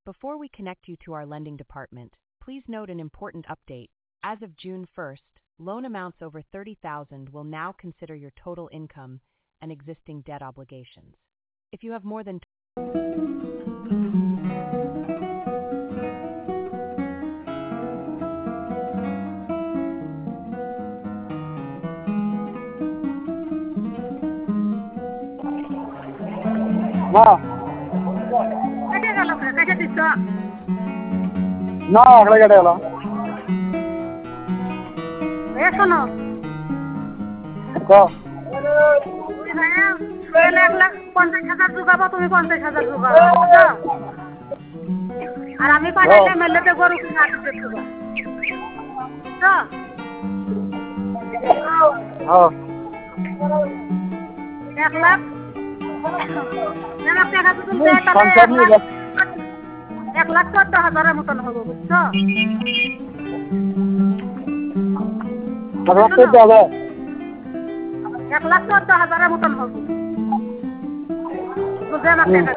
Before we connect you to our lending department, please note an important update. As of June 1st, loan amounts over $30,000 will now consider your total income and existing debt obligations. If you have more than না কেটে গেল কেটে দিচ্ছ না আগে কেটে গেল এ শোনো এক লাখ 50,000 জোগাবো তুমি 50,000 জোগাবো বুঝছো আর আমি পাঠাইলে মেলেতে গরু কিনা দিতে দেবো বুঝছো এক লাখ টাকা যদি দেয় তাহলে 1,14,000 মতন হবে বুঝছো 1,14,000 মতন হবে বুঝে আমার টাকা